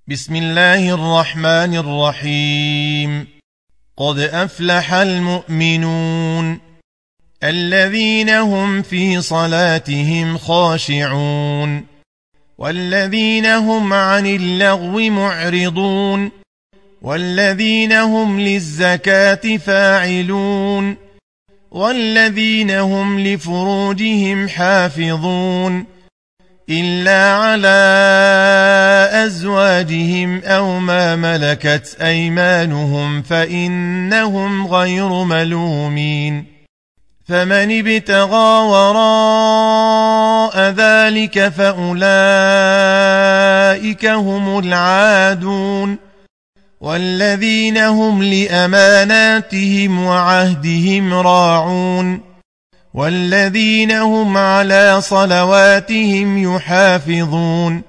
بسم الله الرحمن الرحيم. قد أفلح المؤمنون الذين هم في صلاتهم خاشعون والذين هم عن اللغو معرضون والذين هم للزكاة فاعلون والذين هم لفروجهم حافظون إلا على أزواجهم أو ما ملكت أيمانهم فإنهم غير ملومين. فمن ابتغى وراء ذلك فأولئك هم العادون والذين هم لأماناتهم وعهدهم راعون والذين هم على صلواتهم يحافظون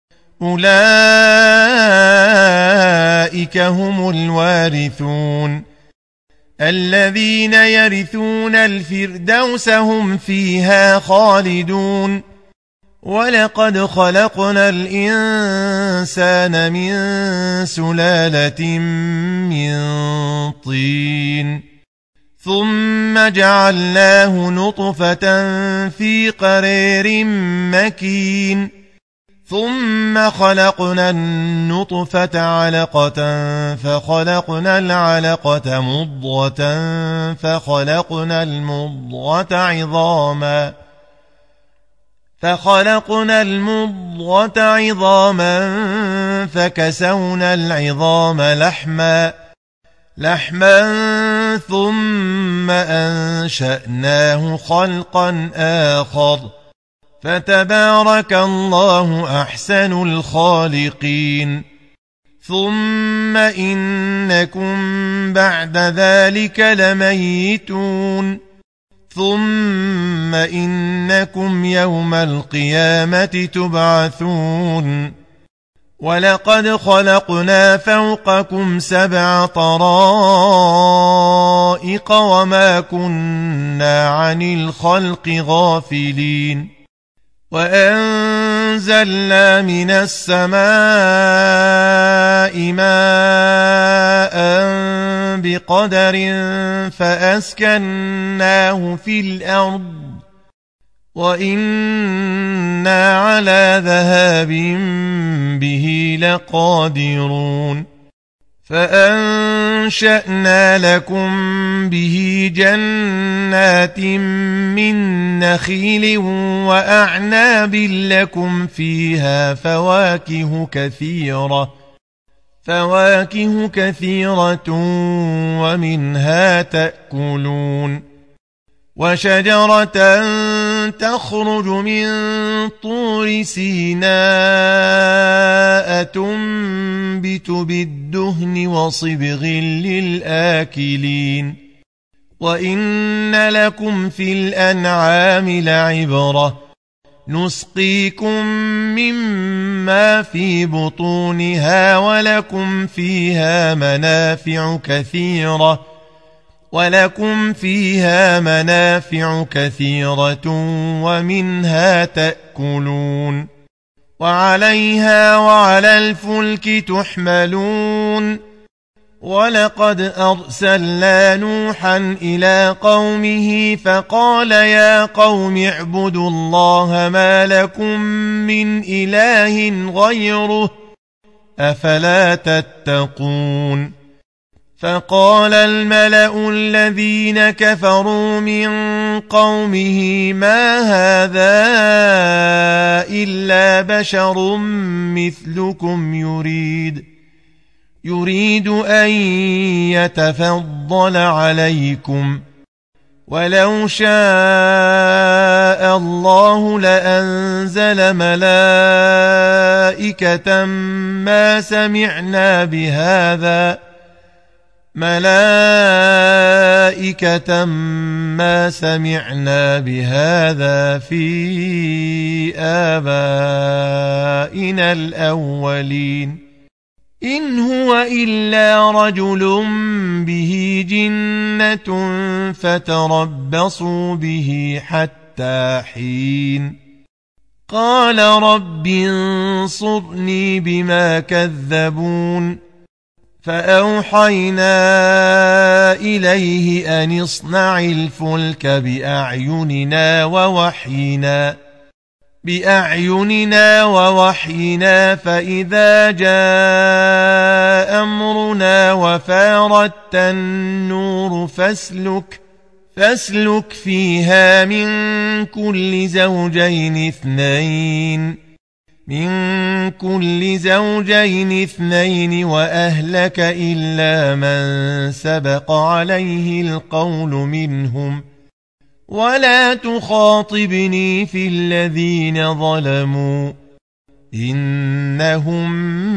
أولئك هم الوارثون الذين يرثون الفردوس هم فيها خالدون. ولقد خلقنا الإنسان من سلالة من طين ثم جعلناه نطفة في قرير مكين ثم خلقنا النطفة علقة فخلقنا العلقة مضغة فخلقنا المضغة عظاما فكسونا العظام لحما ثم أنشأناه خلقا آخر فتبارك الله أحسن الخالقين. ثم إنكم بعد ذلك لميتون ثم إنكم يوم القيامة تبعثون. ولقد خلقنا فوقكم 7 طرائق وما كنا عن الخلق غافلين. وأنزلنا من السماء ماء بقدر فأسكناه في الأرض وإنا على ذهاب به لقادرون. فأنشأنا لكم به جنات من نخيل وأعناب لكم فيها فواكه كثيرة ومنها تأكلون. وشجرة تخرج من طور سيناء تنبت بالدهن وصبغ للآكلين. وإن لكم في الأنعام لعبرة نسقيكم مما في بطونها ولكم فيها منافع كثيرة ومنها تأكلون وعليها وعلى الفلك تحملون. ولقد أرسلنا نوحا إلى قومه فقال يا قوم اعبدوا الله ما لكم من إله غيره أفلا تتقون. فقال الملأ الذين كفروا من قومه ما هذا إلا بشر مثلكم يريد أن يتفضل عليكم ولو شاء الله لأنزل ملائكة ما سمعنا بهذا في آبائنا الأولين إن هو إلا رجل به جنة فتربصوا به حتى حين قال رب انصرني بما كذبون فأوحينا إليه أن اصنع الفلك بأعيننا ووحينا فإذا جاء أمرنا وفاردت النور فاسلك فيها من كل زوجين اثنين وأهلك إلا من سبق عليه القول منهم ولا تخاطبني في الذين ظلموا إنهم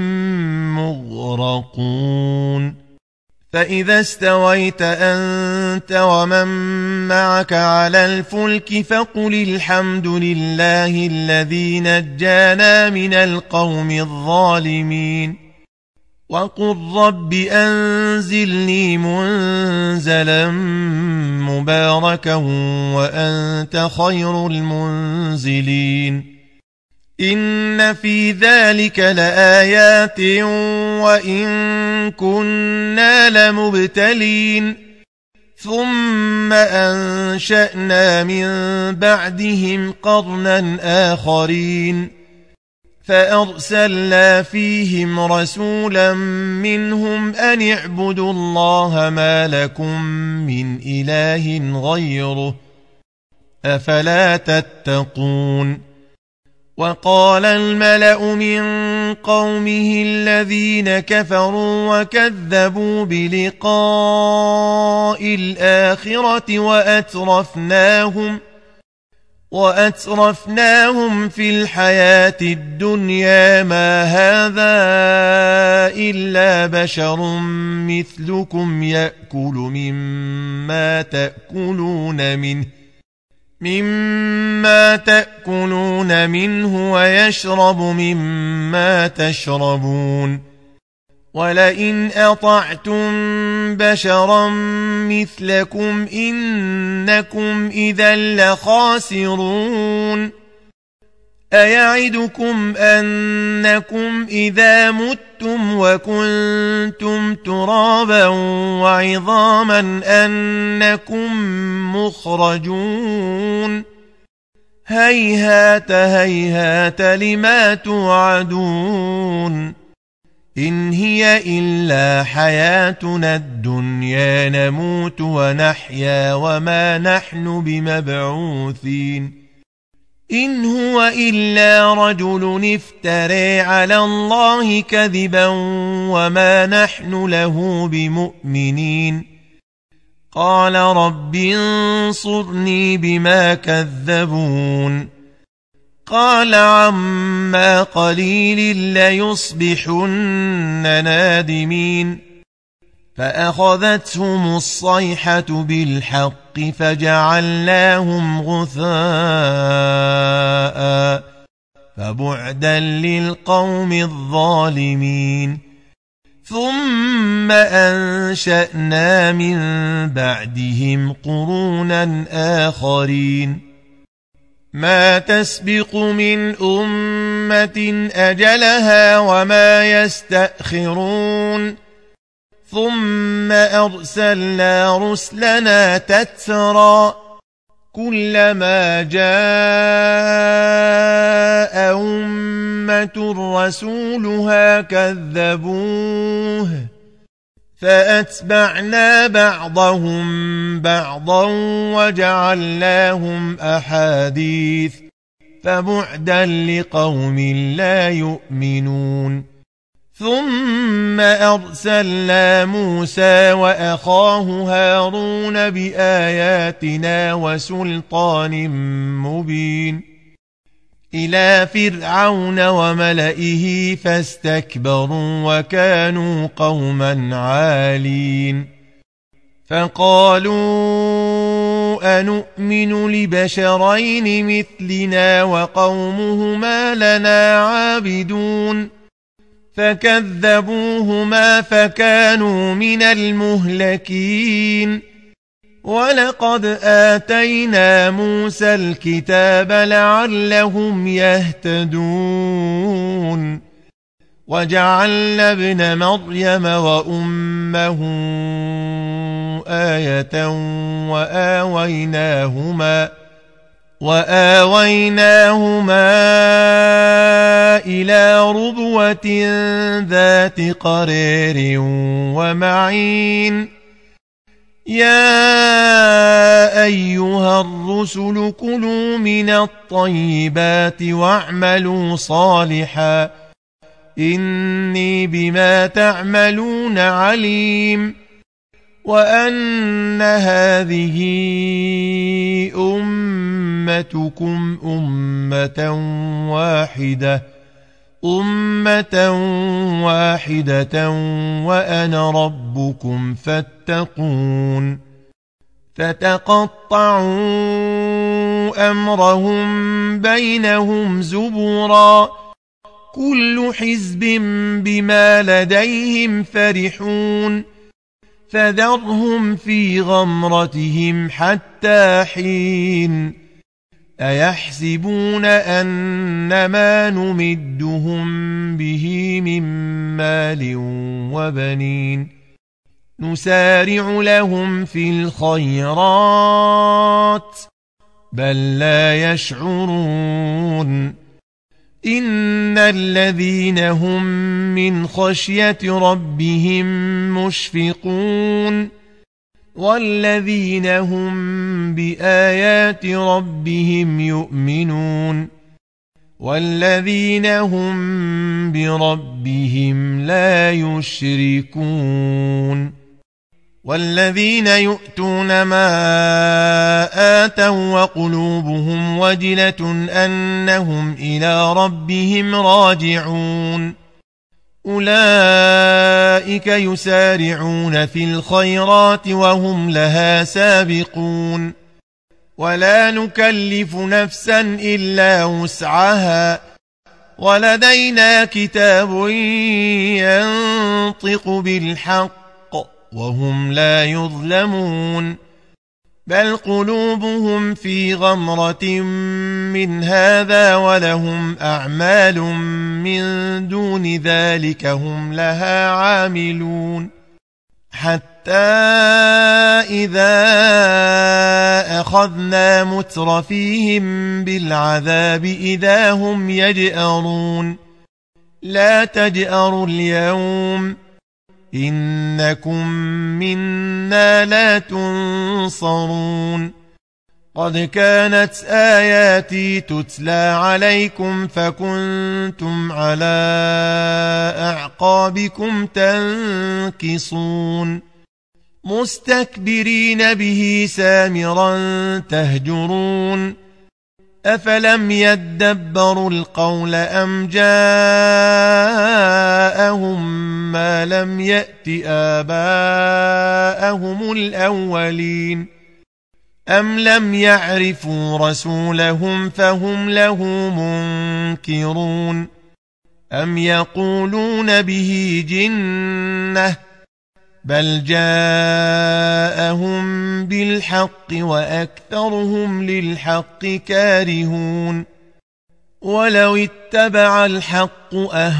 مغرقون فإذا استويت أنت ومن معك على الفلك فقل الحمد لله الذي نجانا من القوم الظالمين وقل رب أنزلني منزلا مباركا وأنت خير المنزلين إن في ذلك لآيات وإن كنا لمبتلين ثم أنشأنا من بعدهم قرنا آخرين فأرسلنا فيهم رسولا منهم أن اعبدوا الله ما لكم من إله غيره أفلا تتقون وقال الملأ من قومه الذين كفروا وكذبوا بلقاء الآخرة وأترفناهم في الحياة الدنيا ما هذا إلا بشر مثلكم يأكل مما تأكلون منه ويشرب مما تشربون ولئن أطعتم بشرا مثلكم إنكم إذا لخاسرون أيعدكم أنكم إذا متم وكنتم ترابا وعظاما أنكم مخرجون هيهات هيهات لما توعدون إن هي إلا حياتنا الدنيا نموت ونحيا وما نحن بمبعوثين إن هو إلا رجل افترى على الله كذبا وما نحن له بمؤمنين قال رب انصرني بما كذبون قال عما قليل ليصبحن نادمين فأخذتهم الصيحة بالحق فجعلناهم غثاء فبعدا للقوم الظالمين ثم أنشأنا من بعدهم قرونا آخرين ما تسبق من أمة أجلها وما يستأخرون ثم أرسلنا رسلنا تترى كلما جاء أمة رسولها كذبوه فأتبعنا بعضهم بعضا وجعلناهم أحاديث فبعدا لقوم لا يؤمنون ثم أرسلنا موسى وأخاه هارون بآياتنا وسلطان مبين إلى فرعون وملئه فاستكبروا وكانوا قوما عالين فقالوا أنؤمن لبشرين مثلنا وقومهما لنا عابدون فكذبوهما فكانوا من المهلكين ولقد آتينا موسى الكتاب لعلهم يهتدون وجعلنا ابن مريم وأمه آية وآويناهما إلى ربوة ذات قرار ومعين يا أيها الرسل كلوا من الطيبات واعملوا صالحا إني بما تعملون عليم وأن هذه أمتكم أمة واحدة وأنا ربكم فاتقون فتقطعوا أمرهم بينهم زبرا كل حزب بما لديهم فرحون فذرهم في غمرتهم حتى حين أيحسبون أنما نمدهم به من مال وبنين نسارع لهم في الخيرات بل لا يشعرون إن الذين هم من خشية ربهم مشفقون والذين هم بآيات ربهم يؤمنون والذين هم بربهم لا يشركون والذين يؤتون ما آتوا وقلوبهم وجلة أنهم إلى ربهم راجعون أولئك يسارعون في الخيرات وهم لها سابقون ولا نكلف نفسا إلا وسعها ولدينا كتاب ينطق بالحق وهم لا يظلمون بل قلوبهم في غمرة من هذا ولهم أعمال من دون ذلك هم لها عاملون حتى إذا أخذنا مترفيهم بالعذاب إذا هم يجأرون لا تجأروا اليوم إنكم منا لا تنصرون قد كانت آياتي تتلى عليكم فكنتم على أعقابكم تنكصون مستكبرين به سامرا تهجرون أفلم يدبروا القول أم جاءهم ما لم يأت آباءهم الأولين أم لم يعرفوا رسولهم فهم له منكرون أم يقولون به جنة بل جاءهم بالحق وأكثرهم للحق كارهون ولو اتبع الحق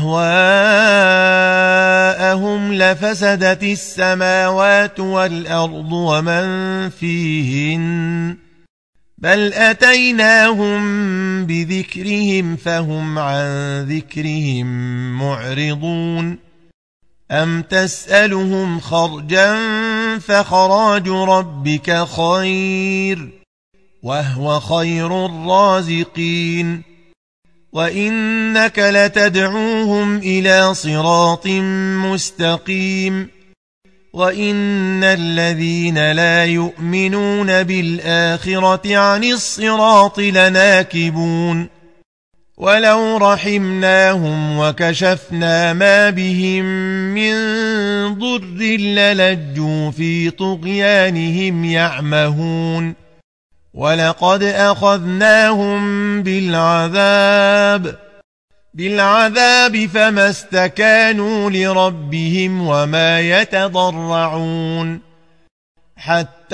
أهواءهم لفسدت السماوات والأرض ومن فيهن بل أتيناهم بذكرهم فهم عن ذكرهم معرضون أم تسألهم خرجا فخراج ربك خير وهو خير الرازقين وإنك لتدعوهم إلى صراط مستقيم وإن الذين لا يؤمنون بالآخرة عن الصراط لناكبون ولو رحمناهم وكشفنا ما بهم من ضر للجوا في طغيانهم يعمهون ولقد أخذناهم بالعذاب فما استكانوا لربهم وما يتضرعون حتى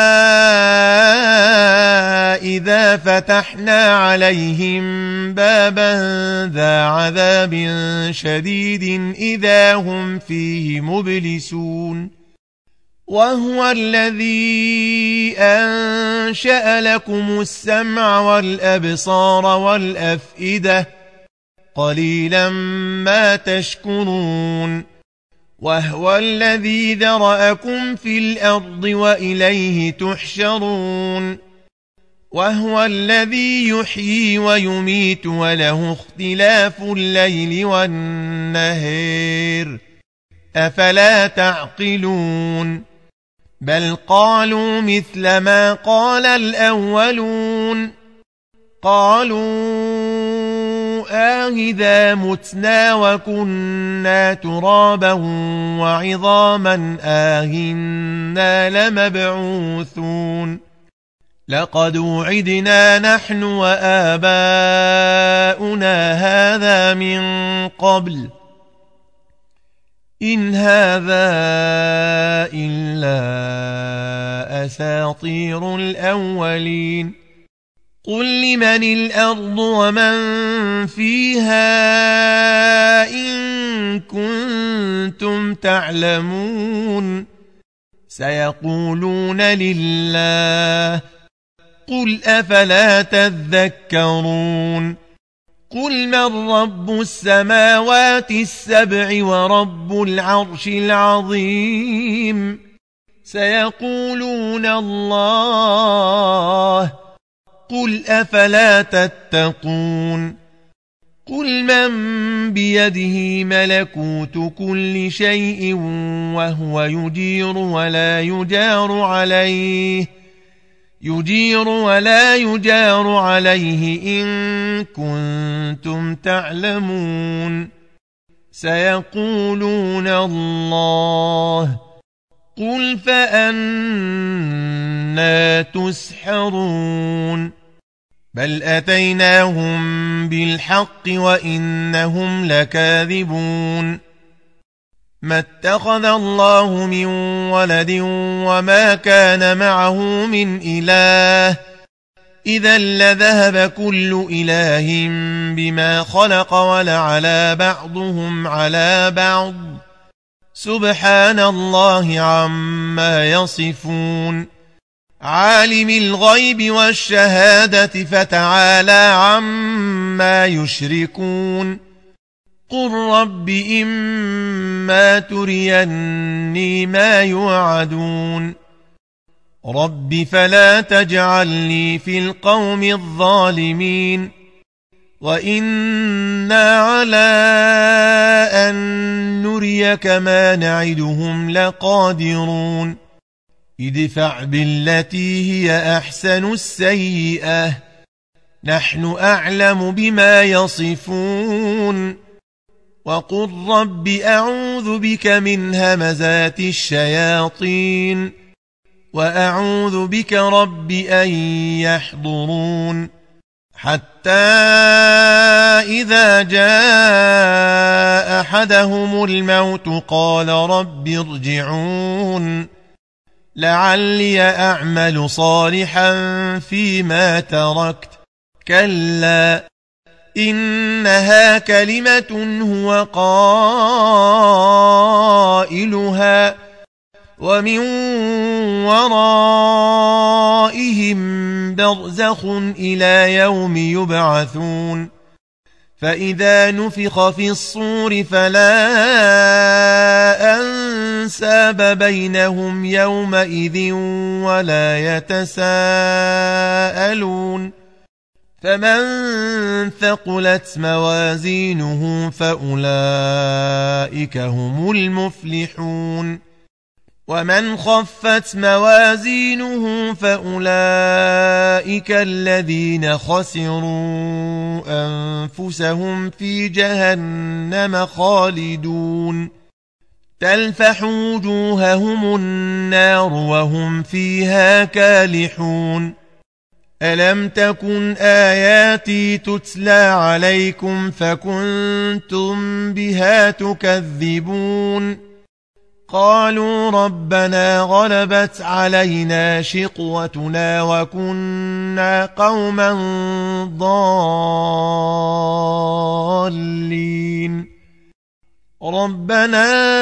إذا فتحنا عليهم بابا ذا عذاب شديد إذا هم فيه مبلسون وهو الذي أنشأ لكم السمع والأبصار والأفئدة قليلا ما تشكرون وهو الذي ذرأكم في الأرض وإليه تحشرون وهو الذي يحيي ويميت وله اختلاف الليل والنهار أفلا تعقلون بل قالوا مثل ما قال الأولون قالوا آهذا متنا وكنا ترابا وعظاما آهنا لمبعوثون لقد وعدنا نحن وآباؤنا هذا من قبل إن هذا إلا أساطير الأولين قل لمن الأرض ومن فيها إن كنتم تعلمون سيقولون لله قل أفلا تذكرون قل من رب السماوات السبع ورب العرش العظيم سيقولون الله قل أفلا تتقون قل من بيده ملكوت كل شيء وهو يجير ولا يجار عليه إن كنتم تعلمون سيقولون الله قل فأنى تسحرون بل أتيناهم بالحق وإنهم لكاذبون ما اتخذ الله من ولد وما كان معه من إله إذا لذهب كل إله بما خلق ولعلى بعضهم على بعض سبحان الله عما يصفون عالم الغيب والشهادة فتعالى عما يشركون قل رب إما تريني ما يوعدون رب فلا تجعلني في القوم الظالمين وإنا على أن نريك ما نعدهم لقادرون ادفع بالتي هي أحسن السيئة نحن أعلم بما يصفون وقل رب أعوذ بك من همزات الشياطين وأعوذ بك رب أن يحضرون حتى إذا جاء أحدهم الموت قال رب ارجعون لعلي أعمل صالحا فيما تركت كلا إنها كلمة هو قائلها ومن ورائهم برزخ إلى يوم يبعثون فإذا نفخ في الصور فلا أنساب بينهم يومئذ ولا يتساءلون فمن ثقلت موازينه فأولئك هم المفلحون ومن خفت موازينه فأولئك الذين خسروا أنفسهم في جهنم خالدون تلفح وجوههم النار وهم فيها كالحون ألم تكن آياتي تتلى عليكم فكنتم بها تكذبون قالوا ربنا غلبت علينا شقوتنا وكنا قوما ضالين ربنا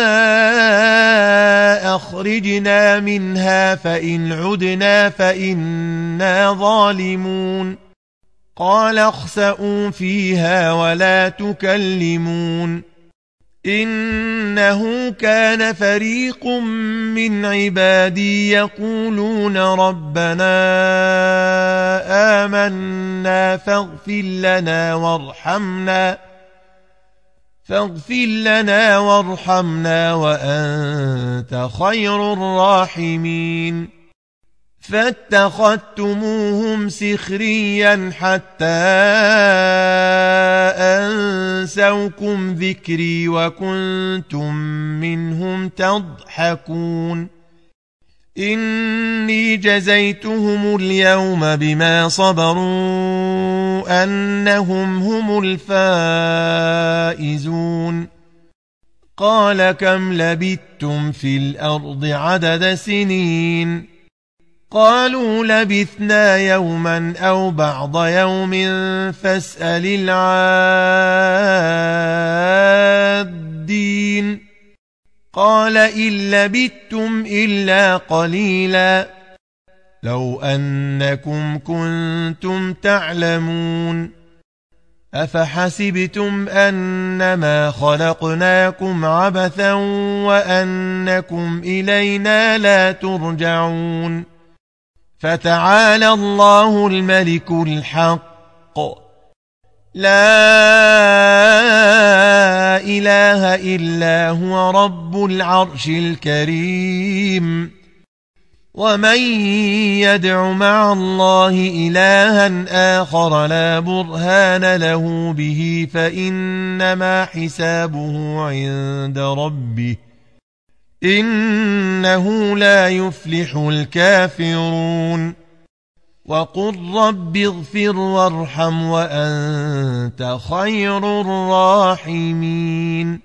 أخرجنا منها فإن عدنا فإنا ظالمون قال اخسئوا فيها ولا تكلمون إنه كان فريق من عبادي يقولون ربنا آمنا فاغفر لنا وارحمنا وأنت خير الراحمين فاتخذتموهم سخريا حتى أنسوكم ذكري وكنتم منهم تضحكون إني جزيتهم اليوم بما صبروا أنهم هم الفائزون قال كم لبثتم في الأرض عدد سنين قالوا لبثنا يوما أو بعض يوم فاسأل العادين قال إن لبثتم إلا قليلا لو أنكم كنتم تعلمون أفحسبتم أنما خلقناكم عبثا وأنكم إلينا لا ترجعون فتعالى الله الملك الحق لا إله إلا هو رب العرش الكريم ومن يدع مع الله إلها آخر لا برهان له به فإنما حسابه عند ربه إنه لا يفلح الكافرون وقل رب اغفر وارحم وأنت خير الراحمين